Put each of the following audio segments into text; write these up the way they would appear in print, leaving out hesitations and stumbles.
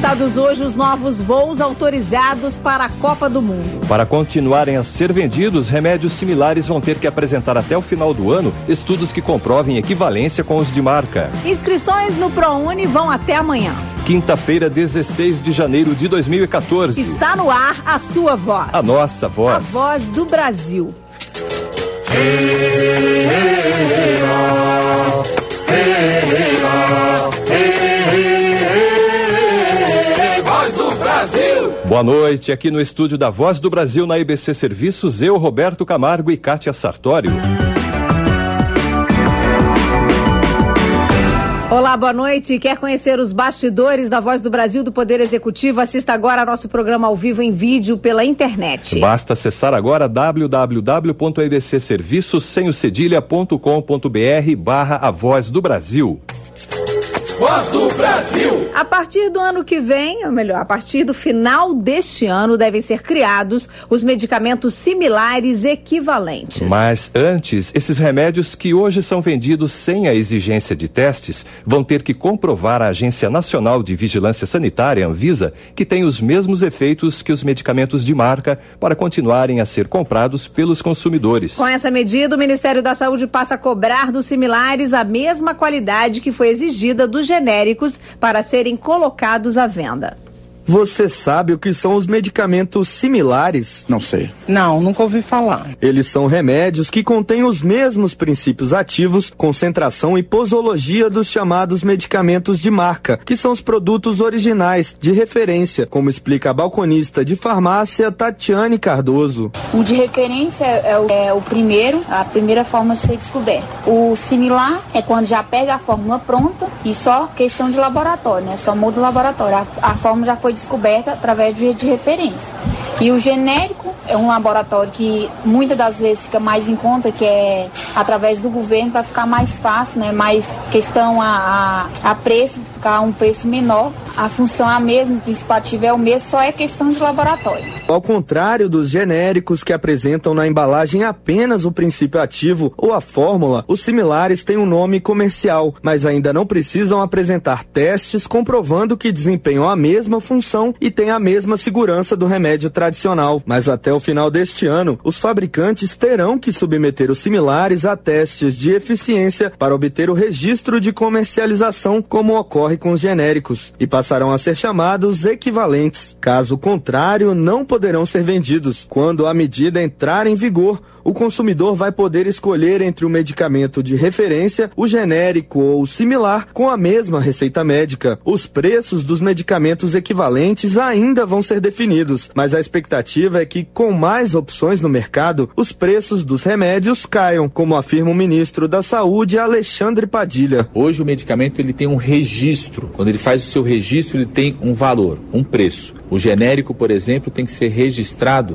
anunciados hoje os novos voos autorizados para a Copa do Mundo. Para continuarem a ser vendidos, remédios similares vão ter que apresentar até o final do ano estudos que comprovem equivalência com os de marca. Inscrições no ProUni vão até amanhã. Quinta-feira, 16 de janeiro de 2014. Está no ar a sua voz. A nossa voz. A voz do Brasil. Voz do Brasil. Boa noite, aqui no estúdio da Voz do Brasil na IBC Serviços, eu, Roberto Camargo e Kátia Sartório. Olá, boa noite. Quer conhecer os bastidores da Voz do Brasil do Poder Executivo? Assista agora nosso programa ao vivo em vídeo pela internet. Basta acessar agora www.ibcserviços.com.br/A Voz do Brasil. Voz do Brasil. A partir do ano que vem, ou melhor, a partir do final deste ano, devem ser criados os medicamentos similares equivalentes. Mas antes, esses remédios que hoje são vendidos sem a exigência de testes, vão ter que comprovar à Agência Nacional de Vigilância Sanitária, Anvisa, que tem os mesmos efeitos que os medicamentos de marca para continuarem a ser comprados pelos consumidores. Com essa medida, o Ministério da Saúde passa a cobrar dos similares a mesma qualidade que foi exigida dos genéricos para serem colocados à venda. Você sabe o que são os medicamentos similares? Não sei. Não, nunca ouvi falar. Eles são remédios que contêm os mesmos princípios ativos, concentração e posologia dos chamados medicamentos de marca, que são os produtos originais, de referência, como explica a balconista de farmácia Tatiane Cardoso. O de referência é o primeiro, a primeira forma de ser descoberto. O similar é quando já pega a fórmula pronta e só questão de laboratório, né? Só muda o laboratório. A fórmula já foi descoberta através de referência. E o genérico é um laboratório que muitas das vezes fica mais em conta, que é através do governo, para ficar mais fácil, né? Mais questão a preço, ficar um preço menor. A função é a mesma, o princípio ativo é o mesmo, só é questão de laboratório. Ao contrário dos genéricos que apresentam na embalagem apenas o princípio ativo ou a fórmula, os similares têm um nome comercial, mas ainda não precisam apresentar testes comprovando que desempenham a mesma função e têm a mesma segurança do remédio tradicional. Mas até o final deste ano, os fabricantes terão que submeter os similares a testes de eficiência para obter o registro de comercialização, como ocorre com os genéricos, e passarão a ser chamados equivalentes. Caso contrário, não poderão ser vendidos. Quando a medida entrar em vigor, o consumidor vai poder escolher entre o medicamento de referência, o genérico ou o similar com a mesma receita médica. Os preços dos medicamentos equivalentes ainda vão ser definidos, mas a expectativa é que, com mais opções no mercado, os preços dos remédios caiam, como afirma o ministro da Saúde, Alexandre Padilha. Hoje o medicamento ele tem um registro. Quando ele faz o seu registro, ele tem um valor, um preço. O genérico, por exemplo, tem que ser registrado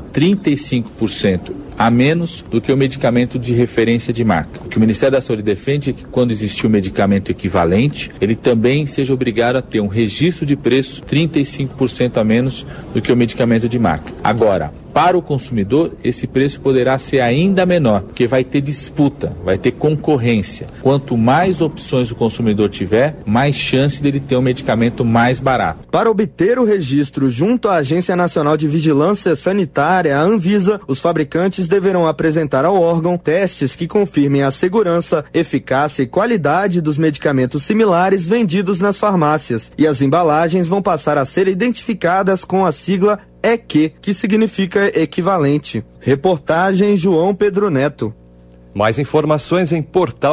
35% a menos do que o medicamento de referência de marca. O que o Ministério da Saúde defende é que, quando existir um medicamento equivalente, ele também seja obrigado a ter um registro de preço 35% a menos do que o medicamento de marca. Agora, para o consumidor, esse preço poderá ser ainda menor, porque vai ter disputa, vai ter concorrência. Quanto mais opções o consumidor tiver, mais chance dele ter um medicamento mais barato. Para obter o registro junto à Agência Nacional de Vigilância Sanitária, a Anvisa, os fabricantes deverão apresentar ao órgão testes que confirmem a segurança, eficácia e qualidade dos medicamentos similares vendidos nas farmácias. E as embalagens vão passar a ser identificadas com a sigla EQ, que significa equivalente. Reportagem João Pedro Neto. Mais informações em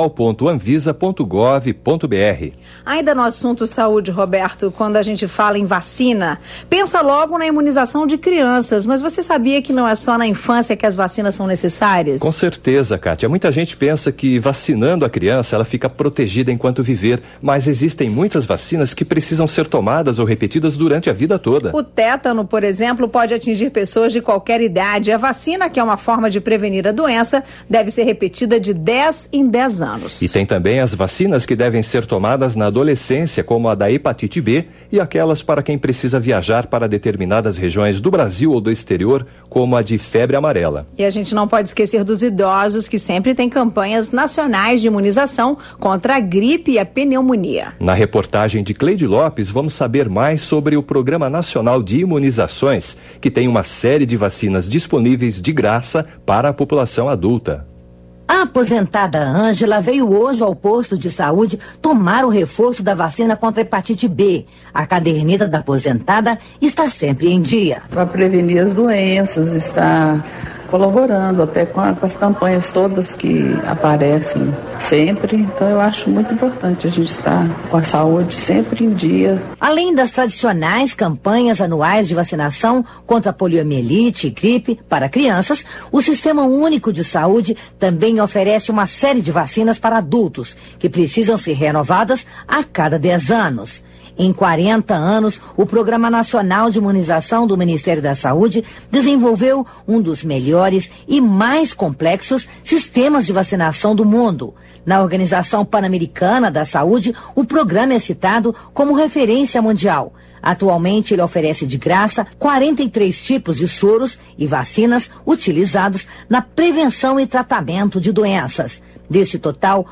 portal.anvisa.gov.br. Ainda no assunto saúde, Roberto, quando a gente fala em vacina, pensa logo na imunização de crianças, mas você sabia que não é só na infância que as vacinas são necessárias? Com certeza, Kátia. Muita gente pensa que vacinando a criança ela fica protegida enquanto viver, mas existem muitas vacinas que precisam ser tomadas ou repetidas durante a vida toda. O tétano, por exemplo, pode atingir pessoas de qualquer idade. A vacina, que é uma forma de prevenir a doença, deve ser repetida repetida de 10 em 10 anos. E tem também as vacinas que devem ser tomadas na adolescência, como a da hepatite B e aquelas para quem precisa viajar para determinadas regiões do Brasil ou do exterior, como a de febre amarela. E a gente não pode esquecer dos idosos, que sempre tem campanhas nacionais de imunização contra a gripe e a pneumonia. Na reportagem de Cleide Lopes, vamos saber mais sobre o Programa Nacional de Imunizações, que tem uma série de vacinas disponíveis de graça para a população adulta. A aposentada Ângela veio hoje ao posto de saúde tomar o reforço da vacina contra a hepatite B. A caderneta da aposentada está sempre em dia. Para prevenir as doenças, está colaborando até com as campanhas todas que aparecem sempre. Então eu acho muito importante a gente estar com a saúde sempre em dia. Além das tradicionais campanhas anuais de vacinação contra poliomielite e gripe para crianças, o Sistema Único de Saúde também oferece uma série de vacinas para adultos, que precisam ser renovadas a cada 10 anos. Em 40 anos, o Programa Nacional de Imunização do Ministério da Saúde desenvolveu um dos melhores e mais complexos sistemas de vacinação do mundo. Na Organização Pan-Americana da Saúde, o programa é citado como referência mundial. Atualmente, ele oferece de graça 43 tipos de soros e vacinas utilizados na prevenção e tratamento de doenças. Deste total,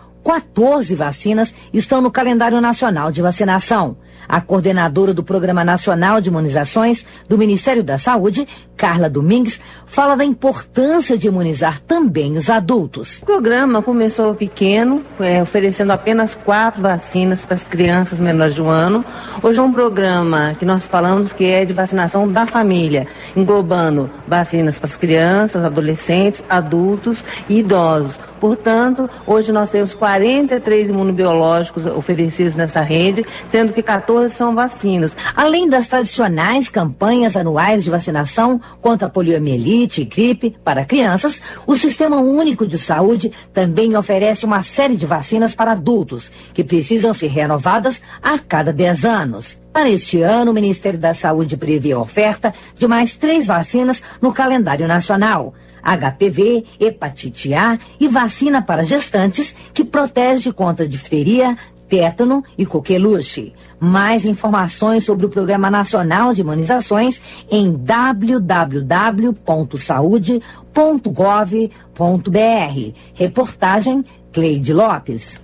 14 vacinas estão no calendário nacional de vacinação. A coordenadora do Programa Nacional de Imunizações do Ministério da Saúde, Carla Domingues, fala da importância de imunizar também os adultos. O programa começou pequeno, oferecendo apenas 4 vacinas para as crianças menores de 1 ano. Hoje é um programa que nós falamos que é de vacinação da família, englobando vacinas para as crianças, adolescentes, adultos e idosos. Portanto, hoje nós temos 43 imunobiológicos oferecidos nessa rede, sendo que 14 são vacinas. Além das tradicionais campanhas anuais de vacinação contra a poliomielite e gripe para crianças, o Sistema Único de Saúde também oferece uma série de vacinas para adultos, que precisam ser renovadas a cada 10 anos. Para este ano, o Ministério da Saúde prevê a oferta de mais 3 vacinas no calendário nacional: HPV, hepatite A e vacina para gestantes, que protege contra difteria, tétano e coqueluche. Mais informações sobre o Programa Nacional de Imunizações em www.saude.gov.br. Reportagem Cleide Lopes.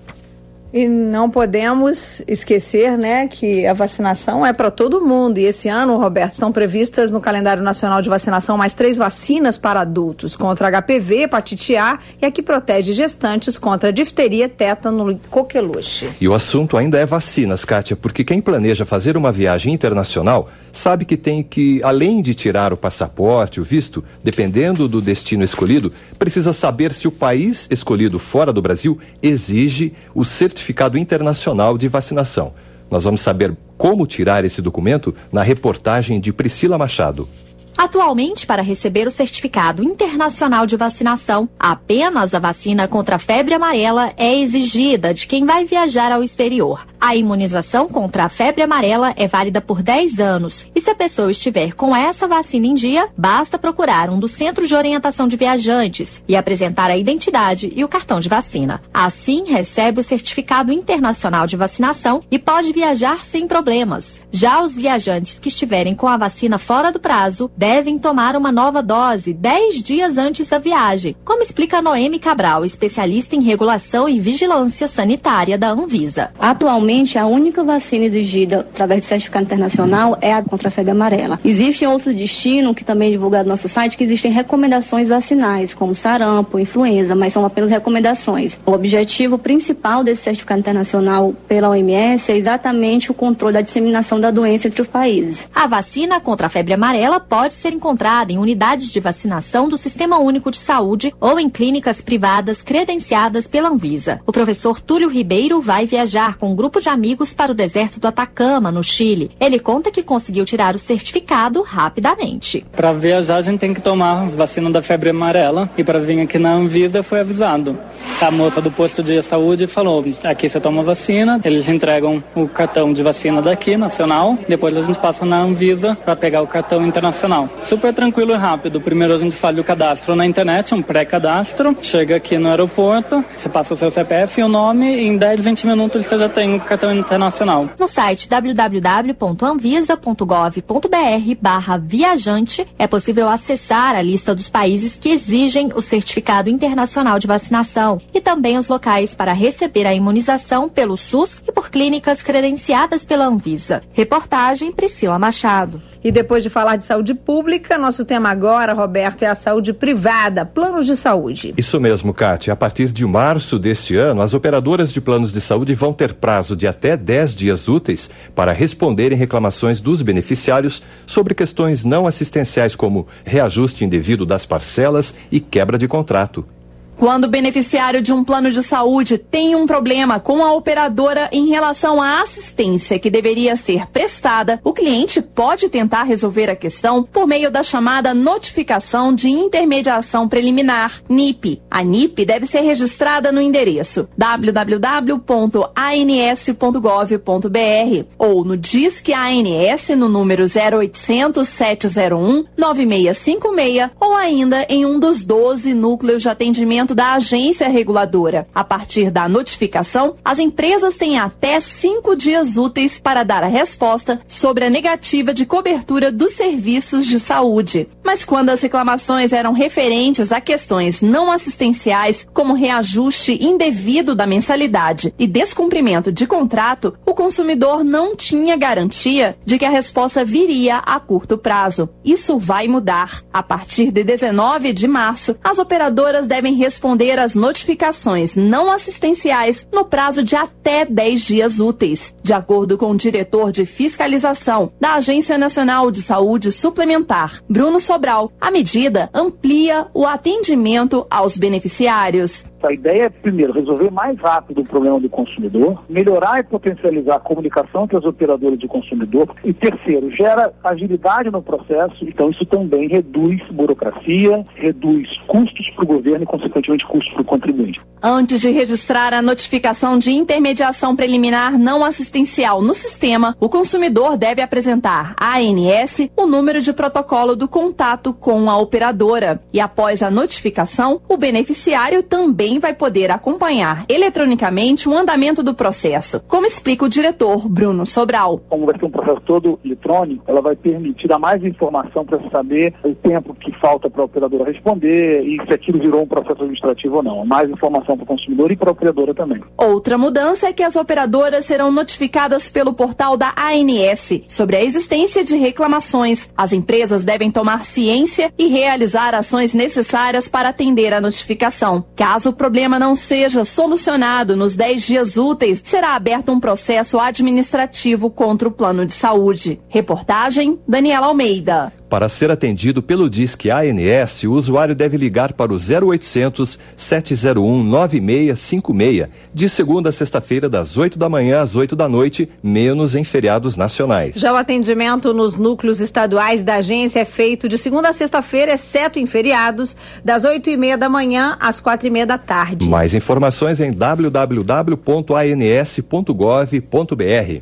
E não podemos esquecer, né, que a vacinação é para todo mundo. E esse ano, Roberto, estão previstas no calendário nacional de vacinação mais 3 vacinas para adultos contra HPV, hepatite A e a que protege gestantes contra difteria, tétano e coqueluche. E o assunto ainda é vacinas, Kátia, porque quem planeja fazer uma viagem internacional sabe que tem que, além de tirar o passaporte, o visto, dependendo do destino escolhido, precisa saber se o país escolhido fora do Brasil exige o certificado internacional de vacinação. Nós vamos saber como tirar esse documento na reportagem de Priscila Machado. Atualmente, para receber o certificado internacional de vacinação, apenas a vacina contra a febre amarela é exigida de quem vai viajar ao exterior. A imunização contra a febre amarela é válida por 10 anos. E se a pessoa estiver com essa vacina em dia, basta procurar um dos centros de orientação de viajantes e apresentar a identidade e o cartão de vacina. Assim, recebe o certificado internacional de vacinação e pode viajar sem problemas. Já os viajantes que estiverem com a vacina fora do prazo devem tomar uma nova dose 10 dias antes da viagem, como explica Noemi Cabral, especialista em regulação e vigilância sanitária da Anvisa. Atualmente, a única vacina exigida através de certificado internacional é a contra a febre amarela. Existem outros destinos, que também é divulgado no nosso site, que existem recomendações vacinais, como sarampo, influenza, mas são apenas recomendações. O objetivo principal desse certificado internacional pela OMS é exatamente o controle da disseminação da doença entre os países. A vacina contra a febre amarela pode ser encontrada em unidades de vacinação do Sistema Único de Saúde ou em clínicas privadas credenciadas pela Anvisa. O professor Túlio Ribeiro vai viajar com um grupo de amigos para o deserto do Atacama, no Chile. Ele conta que conseguiu tirar o certificado rapidamente. Para viajar, a gente tem que tomar vacina da febre amarela e para vir aqui na Anvisa foi avisado. A moça do posto de saúde falou, aqui você toma vacina, eles entregam o cartão de vacina daqui, nacional, depois a gente passa na Anvisa para pegar o cartão internacional. Super tranquilo e rápido. Primeiro a gente faz o cadastro na internet, um pré-cadastro, chega aqui no aeroporto, você passa o seu CPF e o nome e em 10, 20 minutos você já tem o cartão internacional. No site www.anvisa.gov.br/viajante é possível acessar a lista dos países que exigem o certificado internacional de vacinação e também os locais para receber a imunização pelo SUS e por clínicas credenciadas pela Anvisa. Reportagem Priscila Machado. E depois de falar de saúde pública, nosso tema agora, Roberto, é a saúde privada, planos de saúde. Isso mesmo, Kátia. A partir de março deste ano, as operadoras de planos de saúde vão ter prazo de até 10 dias úteis para responderem reclamações dos beneficiários sobre questões não assistenciais como reajuste indevido das parcelas e quebra de contrato. Quando o beneficiário de um plano de saúde tem um problema com a operadora em relação à assistência que deveria ser prestada, o cliente pode tentar resolver a questão por meio da chamada Notificação de Intermediação Preliminar, NIP. A NIP deve ser registrada no endereço www.ans.gov.br ou no Disque ANS no número 0800 701 9656 ou ainda em um dos 12 núcleos de atendimento da agência reguladora. A partir da notificação, as empresas têm até 5 dias úteis para dar a resposta sobre a negativa de cobertura dos serviços de saúde. Mas quando as reclamações eram referentes a questões não assistenciais, como reajuste indevido da mensalidade e descumprimento de contrato, o consumidor não tinha garantia de que a resposta viria a curto prazo. Isso vai mudar. A partir de 19 de março, as operadoras devem responder às notificações não assistenciais no prazo de até 10 dias úteis. De acordo com o diretor de fiscalização da Agência Nacional de Saúde Suplementar, Bruno Sobral, a medida amplia o atendimento aos beneficiários. A ideia é, primeiro, resolver mais rápido o problema do consumidor, melhorar e potencializar a comunicação entre as operadoras de consumidor e, terceiro, gera agilidade no processo, então isso também reduz burocracia, reduz custos para o governo e, consequentemente, custos para o contribuinte. Antes de registrar a notificação de intermediação preliminar não assistencial no sistema, o consumidor deve apresentar à ANS o número de protocolo do contato com a operadora e, após a notificação, o beneficiário também vai poder acompanhar eletronicamente o andamento do processo, como explica o diretor Bruno Sobral. Como vai ser um processo todo eletrônico, ela vai permitir dar mais informação para saber o tempo que falta para a operadora responder e se aquilo virou um processo administrativo ou não. Mais informação para o consumidor e para a operadora também. Outra mudança é que as operadoras serão notificadas pelo portal da ANS sobre a existência de reclamações. As empresas devem tomar ciência e realizar ações necessárias para atender a notificação. Caso o problema não seja solucionado nos 10 dias úteis, será aberto um processo administrativo contra o plano de saúde. Reportagem, Daniela Almeida. Para ser atendido pelo Disque ANS, o usuário deve ligar para o 0800 701 9656, de segunda a sexta-feira, das 8 da manhã às 8 da noite, menos em feriados nacionais. Já o atendimento nos núcleos estaduais da agência é feito de segunda a sexta-feira, exceto em feriados, das 8h30 da manhã às 4h30 da tarde. Mais informações em www.ans.gov.br.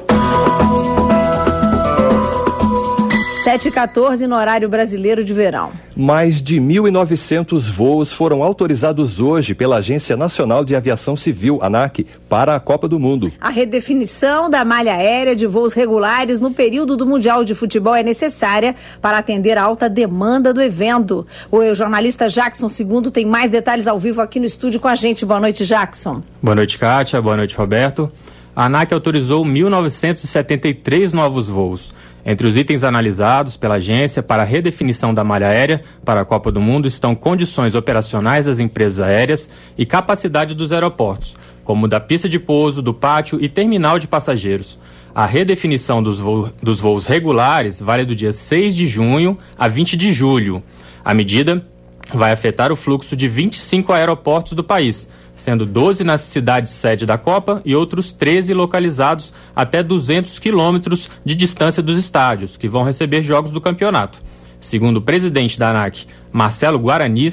7h14 no horário brasileiro de verão. Mais de 1.900 voos foram autorizados hoje pela Agência Nacional de Aviação Civil, ANAC, para a Copa do Mundo. A redefinição da malha aérea de voos regulares no período do Mundial de Futebol é necessária para atender a alta demanda do evento. O jornalista Jackson II tem mais detalhes ao vivo aqui no estúdio com a gente. Boa noite, Jackson. Boa noite, Kátia. Boa noite, Roberto. A ANAC autorizou 1.973 novos voos. Entre os itens analisados pela agência para a redefinição da malha aérea para a Copa do Mundo estão condições operacionais das empresas aéreas e capacidade dos aeroportos, como da pista de pouso, do pátio e terminal de passageiros. A redefinição dos voos regulares vale do dia 6 de junho a 20 de julho. A medida vai afetar o fluxo de 25 aeroportos do país, sendo 12 na cidade sede da Copa e outros 13 localizados até 200 quilômetros de distância dos estádios, que vão receber jogos do campeonato. Segundo o presidente da ANAC, Marcelo Guaranis,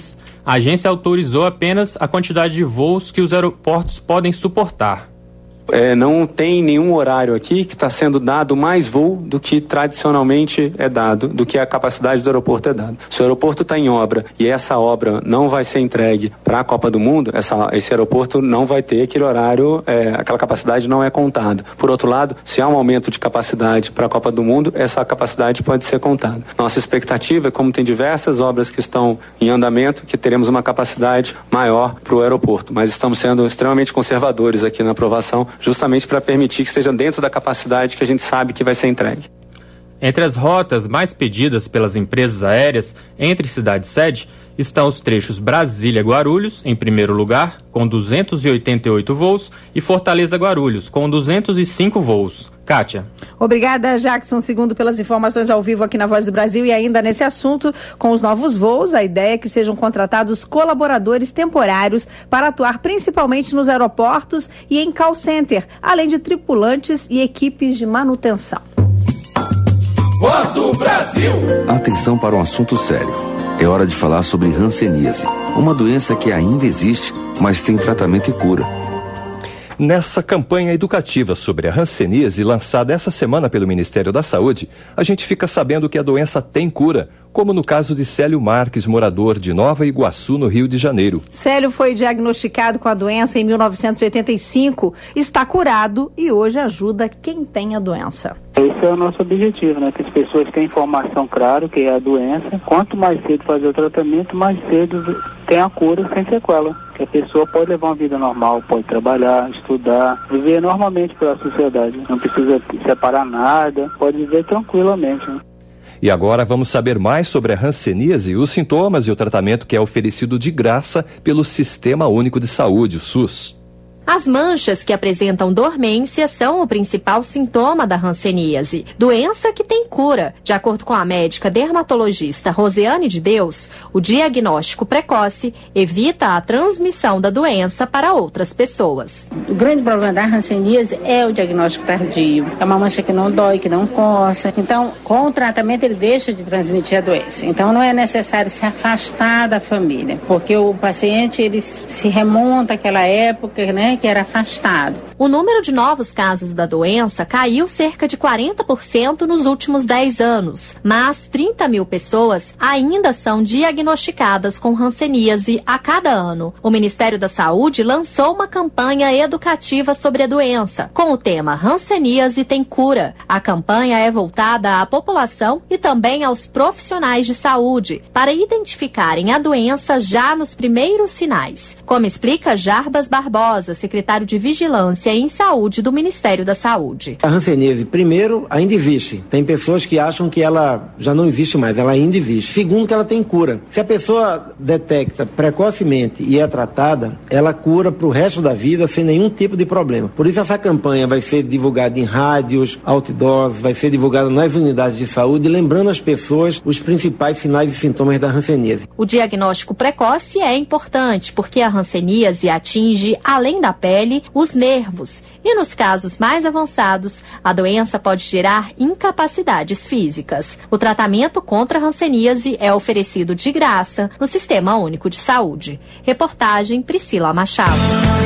a agência autorizou apenas a quantidade de voos que os aeroportos podem suportar. Não tem nenhum horário aqui que está sendo dado mais voo do que tradicionalmente é dado, do que a capacidade do aeroporto é dada. Se o aeroporto está em obra e essa obra não vai ser entregue para a Copa do Mundo, esse aeroporto não vai ter aquele horário, aquela capacidade não é contada. Por outro lado, se há um aumento de capacidade para a Copa do Mundo, essa capacidade pode ser contada. Nossa expectativa é, como tem diversas obras que estão em andamento, que teremos uma capacidade maior para o aeroporto, mas estamos sendo extremamente conservadores aqui na aprovação, justamente para permitir que esteja dentro da capacidade que a gente sabe que vai ser entregue. Entre as rotas mais pedidas pelas empresas aéreas entre cidade-sede estão os trechos Brasília-Guarulhos, em primeiro lugar, com 288 voos, e Fortaleza-Guarulhos, com 205 voos. Kátia. Obrigada, Jackson, segundo pelas informações ao vivo aqui na Voz do Brasil. E ainda nesse assunto, com os novos voos, a ideia é que sejam contratados colaboradores temporários para atuar principalmente nos aeroportos e em call center, além de tripulantes e equipes de manutenção. Voz do Brasil. Atenção para um assunto sério. É hora de falar sobre hanseníase, uma doença que ainda existe, mas tem tratamento e cura. Nessa campanha educativa sobre a hanseníase, lançada essa semana pelo Ministério da Saúde, a gente fica sabendo que a doença tem cura, como no caso de Célio Marques, morador de Nova Iguaçu, no Rio de Janeiro. Célio foi diagnosticado com a doença em 1985, está curado e hoje ajuda quem tem a doença. Esse é o nosso objetivo, né? Que as pessoas tenham informação, claro, que é a doença. Quanto mais cedo fazer o tratamento, mais cedo tem a cura sem sequela. Que a pessoa pode levar uma vida normal, pode trabalhar, estudar, viver normalmente pela sociedade. Não precisa separar nada, pode viver tranquilamente, né? E agora vamos saber mais sobre a hanseníase, os sintomas e o tratamento que é oferecido de graça pelo Sistema Único de Saúde, o SUS. As manchas que apresentam dormência são o principal sintoma da hanseníase, doença que tem cura. De acordo com a médica dermatologista Rosiane de Deus, o diagnóstico precoce evita a transmissão da doença para outras pessoas. O grande problema da hanseníase é o diagnóstico tardio. É uma mancha que não dói, que não coça. Então, com o tratamento, ele deixa de transmitir a doença. Então, não é necessário se afastar da família, porque o paciente ele se remonta àquela época, né, que era afastado. O número de novos casos da doença caiu cerca de 40% nos últimos 10 anos, mas 30 mil pessoas ainda são diagnosticadas com hanseníase a cada ano. O Ministério da Saúde lançou uma campanha educativa sobre a doença, com o tema Hanseníase tem cura. A campanha é voltada à população e também aos profissionais de saúde, para identificarem a doença já nos primeiros sinais. Como explica Jarbas Barbosa, secretário de Vigilância em Saúde do Ministério da Saúde. A hanseníase, primeiro, ainda existe. Tem pessoas que acham que ela já não existe mais, ela ainda existe. Segundo, que ela tem cura. Se a pessoa detecta precocemente e é tratada, ela cura para o resto da vida sem nenhum tipo de problema. Por isso essa campanha vai ser divulgada em rádios, outdoors, vai ser divulgada nas unidades de saúde, lembrando as pessoas os principais sinais e sintomas da hanseníase. O diagnóstico precoce é importante, porque a hanseníase atinge, além da pele, os nervos. E nos casos mais avançados, a doença pode gerar incapacidades físicas. O tratamento contra a hanseníase é oferecido de graça no Sistema Único de Saúde. Reportagem Priscila Machado.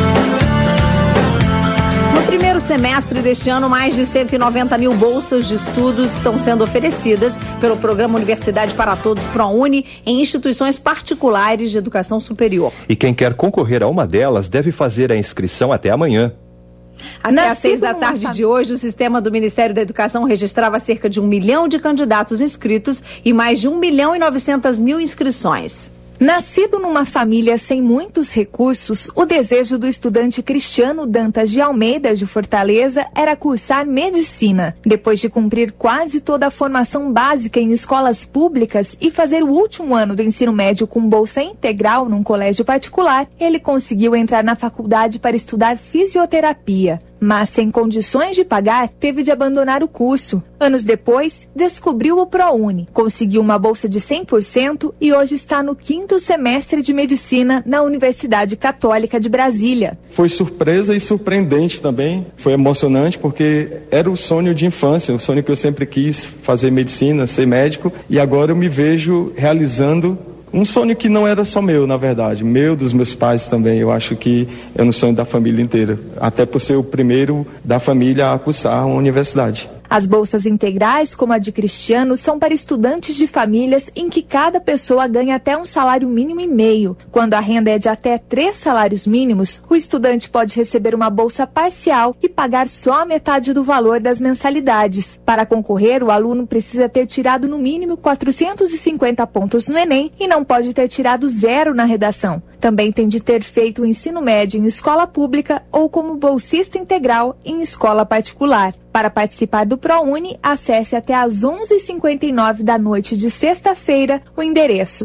No primeiro semestre deste ano, mais de 190 mil bolsas de estudos estão sendo oferecidas pelo Programa Universidade para Todos ProUni em instituições particulares de educação superior. E quem quer concorrer a uma delas deve fazer a inscrição até amanhã. Até às 6 da tarde de hoje, o sistema do Ministério da Educação registrava cerca de 1 milhão de candidatos inscritos e mais de 1.900.000 inscrições. Nascido numa família sem muitos recursos, o desejo do estudante Cristiano Dantas de Almeida, de Fortaleza, era cursar medicina. Depois de cumprir quase toda a formação básica em escolas públicas e fazer o último ano do ensino médio com bolsa integral num colégio particular, ele conseguiu entrar na faculdade para estudar fisioterapia. Mas, sem condições de pagar, teve de abandonar o curso. Anos depois, descobriu o ProUni, conseguiu uma bolsa de 100% e hoje está no 5º semestre de medicina na Universidade Católica de Brasília. Foi surpresa e surpreendente também. Foi emocionante porque era o sonho de infância, o sonho que eu sempre quis fazer medicina, ser médico, e agora eu me vejo realizando Um sonho que não era só meu, na verdade, dos meus pais também. Eu acho que é um sonho da família inteira, até por ser o primeiro da família a cursar uma universidade. As bolsas integrais, como a de Cristiano, são para estudantes de famílias em que cada pessoa ganha até um salário mínimo e meio. Quando a renda é de até 3 salários mínimos, o estudante pode receber uma bolsa parcial e pagar só a metade do valor das mensalidades. Para concorrer, o aluno precisa ter tirado no mínimo 450 pontos no Enem e não pode ter tirado 0 na redação. Também tem de ter feito o ensino médio em escola pública ou como bolsista integral em escola particular. Para participar do ProUni, acesse até às 11h59 da noite de sexta-feira o endereço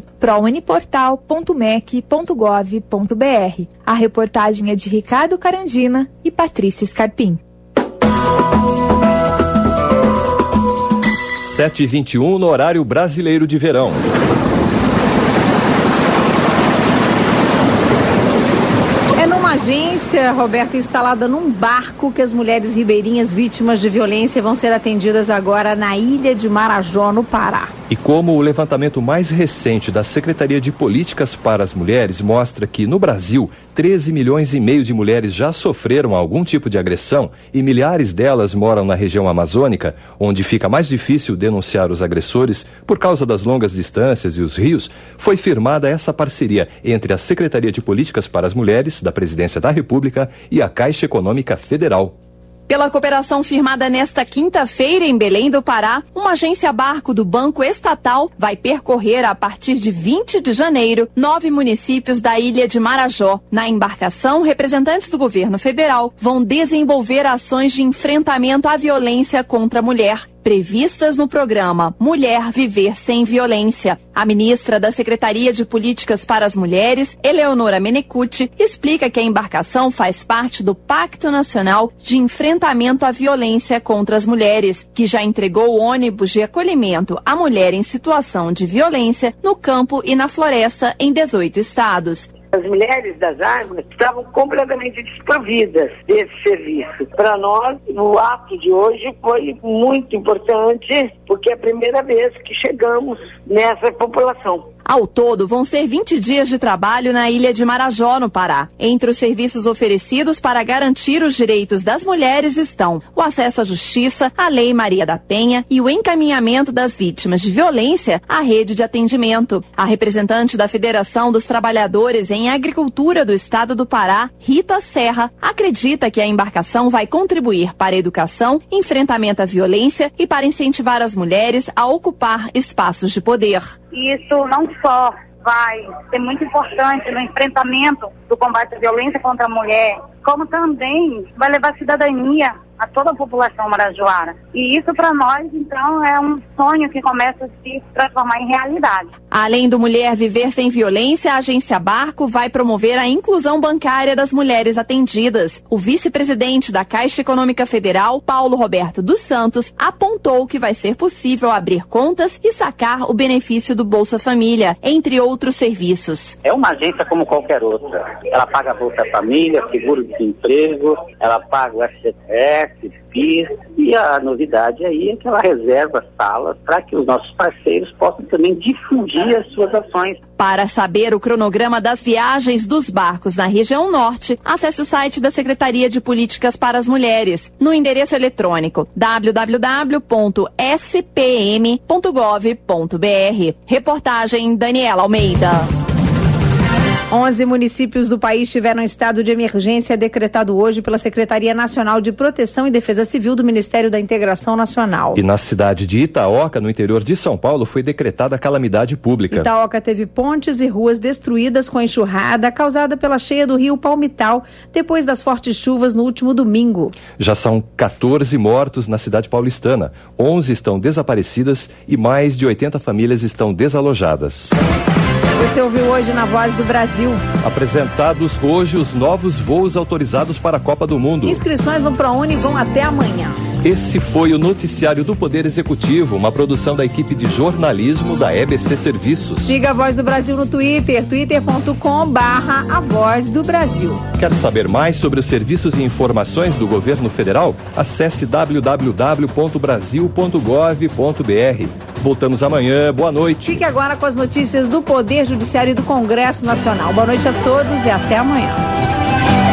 prouniportal.mec.gov.br. A reportagem é de Ricardo Carandina e Patrícia Scarpim. 7h21 no horário brasileiro de verão. Agência, Roberto, instalada num barco que as mulheres ribeirinhas vítimas de violência vão ser atendidas agora na Ilha de Marajó, no Pará. E como o levantamento mais recente da Secretaria de Políticas para as Mulheres mostra que, no Brasil, 13 milhões e meio de mulheres já sofreram algum tipo de agressão e milhares delas moram na região amazônica, onde fica mais difícil denunciar os agressores por causa das longas distâncias e os rios, foi firmada essa parceria entre a Secretaria de Políticas para as Mulheres, da Presidência da República, e a Caixa Econômica Federal. Pela cooperação firmada nesta quinta-feira em Belém do Pará, uma agência barco do Banco Estatal vai percorrer a partir de 20 de janeiro 9 municípios da Ilha de Marajó. Na embarcação, representantes do governo federal vão desenvolver ações de enfrentamento à violência contra a mulher, previstas no programa Mulher Viver Sem Violência. A ministra da Secretaria de Políticas para as Mulheres, Eleonora Menecute, explica que a embarcação faz parte do Pacto Nacional de Enfrentamento à Violência contra as Mulheres, que já entregou ônibus de acolhimento à mulher em situação de violência no campo e na floresta em 18 estados. As mulheres das águas estavam completamente desprovidas desse serviço. Para nós, o ato de hoje foi muito importante, porque é a primeira vez que chegamos nessa população. Ao todo, vão ser 20 dias de trabalho na Ilha de Marajó, no Pará. Entre os serviços oferecidos para garantir os direitos das mulheres estão o acesso à justiça, a Lei Maria da Penha e o encaminhamento das vítimas de violência à rede de atendimento. A representante da Federação dos Trabalhadores em Agricultura do Estado do Pará, Rita Serra, acredita que a embarcação vai contribuir para a educação, enfrentamento à violência e para incentivar as mulheres a ocupar espaços de poder. Isso não só vai ser muito importante no enfrentamento do combate à violência contra a mulher, como também vai levar cidadania a toda a população marajoara. E isso para nós, então, é um sonho que começa a se transformar em realidade. Além do Mulher Viver Sem Violência, a agência Barco vai promover a inclusão bancária das mulheres atendidas. O vice-presidente da Caixa Econômica Federal, Paulo Roberto dos Santos, apontou que vai ser possível abrir contas e sacar o benefício do Bolsa Família, entre outros serviços. É uma agência como qualquer outra. Ela paga a Bolsa Família, seguro-desemprego, ela paga o FGTS, PIS, e a novidade aí é que ela reserva salas para que os nossos parceiros possam também difundir as suas ações. Para saber o cronograma das viagens dos barcos na região norte, acesse o site da Secretaria de Políticas para as Mulheres, no endereço eletrônico www.spm.gov.br. Reportagem Daniela Almeida. 11 municípios do país tiveram estado de emergência decretado hoje pela Secretaria Nacional de Proteção e Defesa Civil do Ministério da Integração Nacional. E na cidade de Itaoca, no interior de São Paulo, foi decretada calamidade pública. Itaoca teve pontes e ruas destruídas com enxurrada causada pela cheia do rio Palmital, depois das fortes chuvas no último domingo. Já são 14 mortos na cidade paulistana, 11 estão desaparecidas e mais de 80 famílias estão desalojadas. Você ouviu hoje na Voz do Brasil. Apresentados hoje os novos voos autorizados para a Copa do Mundo. Inscrições no ProUni vão até amanhã. Esse foi o Noticiário do Poder Executivo, uma produção da equipe de jornalismo da EBC Serviços. Siga a Voz do Brasil no Twitter, twitter.com/A Voz do Brasil. Quer saber mais sobre os serviços e informações do governo federal? Acesse www.brasil.gov.br. Voltamos amanhã. Boa noite. Fique agora com as notícias do Poder Judiciário e do Congresso Nacional. Boa noite a todos e até amanhã.